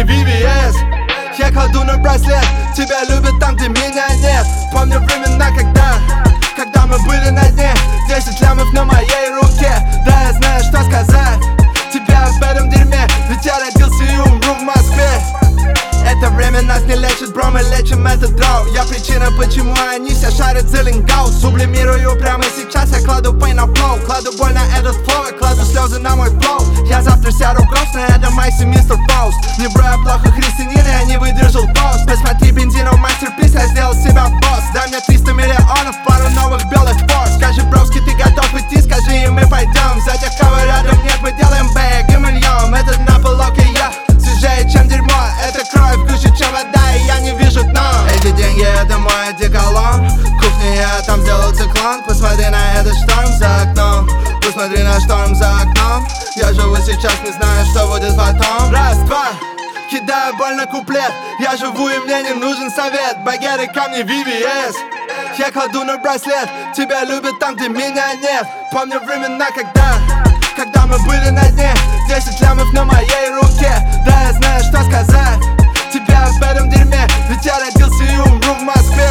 VVS. Я кладу на браслет, тебя любят там, где меня нет. Помню времена, когда мы были на дне. 10 лямов на моей руке, да я знаю, что сказать тебе об этом дерьме, ведь я родился и умру в Москве. Это время нас не лечит, бро, мы лечим этот дроу. Я причина, почему они все шарят за лингау. Сублимирую прямо сейчас, я кладу pain на флоу. Кладу боль на этот флоу, я кладу слезы на мой флоу. Я завтра сяду грустно, это Майси, мистер Фауст. Не бро, я плохо христианин, я не выдержал пост. Посмотри, бензинов мастерпис, я сделал себя босс. Дай мне 300 миллионов, пару новых белых форс. Скажи, броски, ты готов идти, скажи, и мы пойдем. За тех, кого рядом нет, мы делаем бэг и мы льем. Этот на полоке я свежее, чем дерьмо. Это кровь гуще, чем вода, и я не вижу дно. Эти деньги, это мой одеколон. Кухня, я там сделал циклон. Посмотри на этот шторм за окном. Посмотри на шторм за окном. Я живу сейчас, не знаю, что будет потом. Раз, два, кидаю боль на куплет. Я живу, и мне не нужен совет. Багеты, камни, VVS. Я кладу на браслет, тебя любят там, где меня нет. Помню времена, когда мы были на дне. 10 лямов на моей руке, да я знаю, что сказать тебе об этом дерьме, ведь я родился и умру в Москве.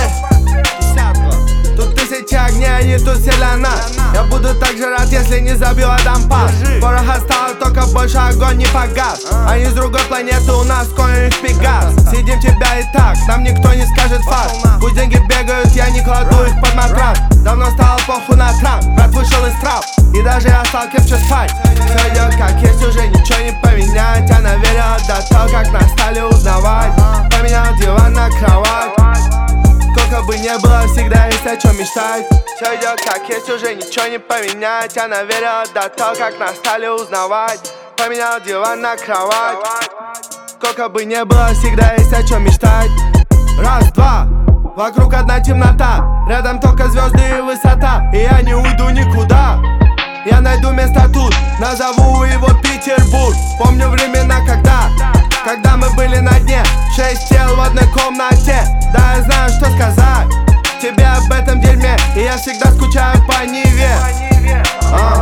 Тут тысячи огней, не тут селена. Я буду так же рад, если не забил Адам Пас. Пороха стало, только больше огонь не погас. Они с другой планеты, у нас конь их пегас. Сидим тебя и так, нам никто не скажет факт. Пусть деньги бегают, я не кладу их под матрас. Давно стало похуй на трап, брат вышел из трап. И даже я стал крепче спать. Все идет как есть, уже ничего не поменять. Она верила до того, как нас стали узнавать. Поменял диван на кровать. Сколько бы не было, всегда есть о чем мечтать. Все идет как есть, уже ничего не поменять. Она верила до того, как нас стали узнавать. Поменял диван на кровать. Сколько бы не было, всегда есть о чем мечтать. Раз, два, вокруг одна темнота. Рядом только звезды и высота. И я не уйду никуда. Я найду место тут, назову его Петербург. Помню времена, когда мы были на дне. 6 тел в одной комнате. Да, я знаю, что сказать тебе об этом дерьме. И я всегда скучаю по Ниве.